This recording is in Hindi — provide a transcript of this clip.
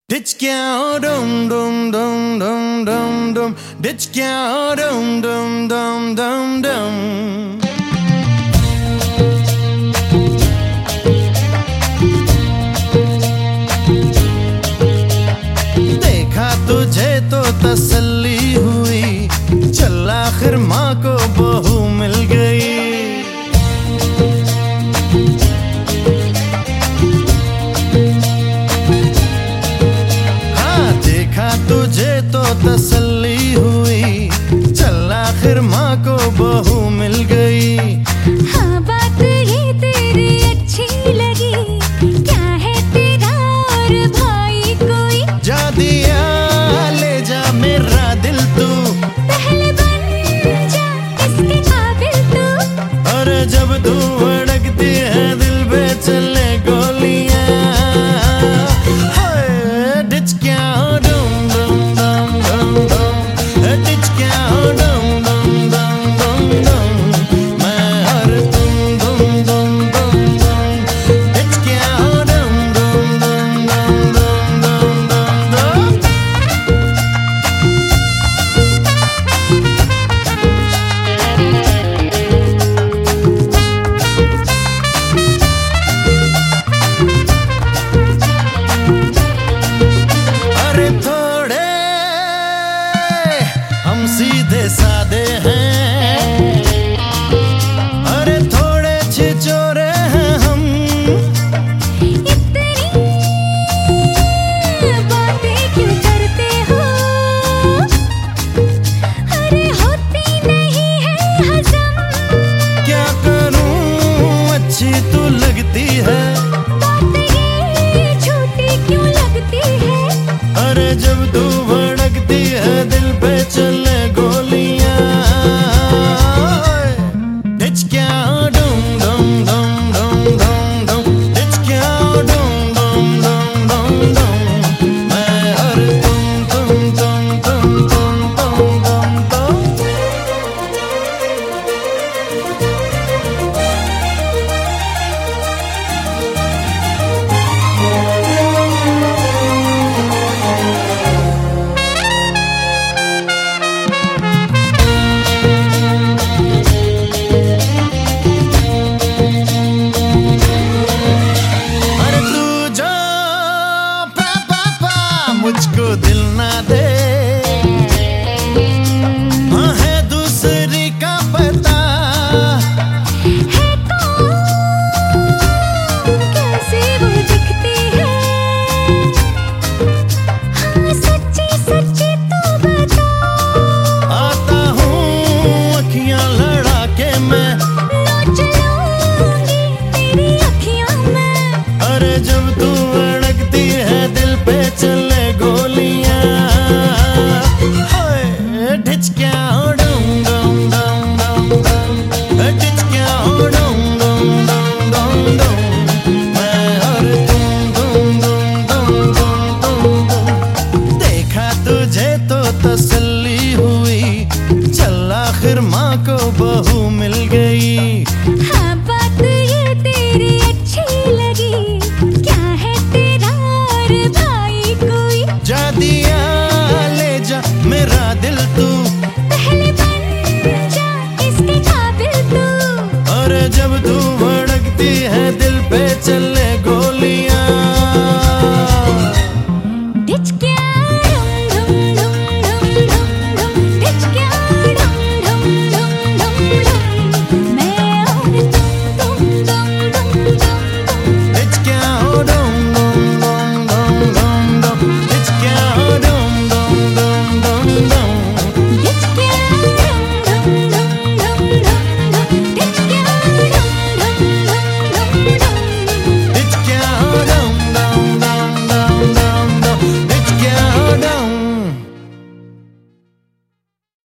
Ditch cow dum dum dum dum dum dum. Ditch cow dum dum dum dum dum. देखा तुझे तो तसल्ली हुई, चल आखिर माँ को बहू मिल गई। तुझे तो तसल्ली हुई, चल आखिर माँ को बहू मिल गई। हाँ बात ये तेरी अच्छी लगी, क्या है तेरा और भाई कोई? जा दिया ले जा मेरा दिल तू, पहले बन जा इसके काबिल तू। और जब तू भड़कती है दिल पे चले गोलियां। सीधे सादे हैं, अरे थोड़े छिछोरे हैं हम। इतनी बातें क्यों करते हो? अरे होती नहीं है हजम। क्या करूं अच्छी तू लगती है, बात ये झूठी क्यों लगती है? अरे जब तू भड़कती है दिल पे चले मुझको दिल ना दे, हाँ है दूसरी का पता। है कौन, कैसे वो दिखती है? हाँ सच्ची सच्ची तू बता। आता हूँ अखियाँ लड़ा के मैं, नोच लूंगी तेरी अखियों में। अरे जब तू अड़कती है दिल पे चले तसल्ली हुई, चल आखिर माँ को बहू मिल गई। हाँ बात ये तेरी अच्छी लगी, क्या है तेरा और भाई कोई? जा दिया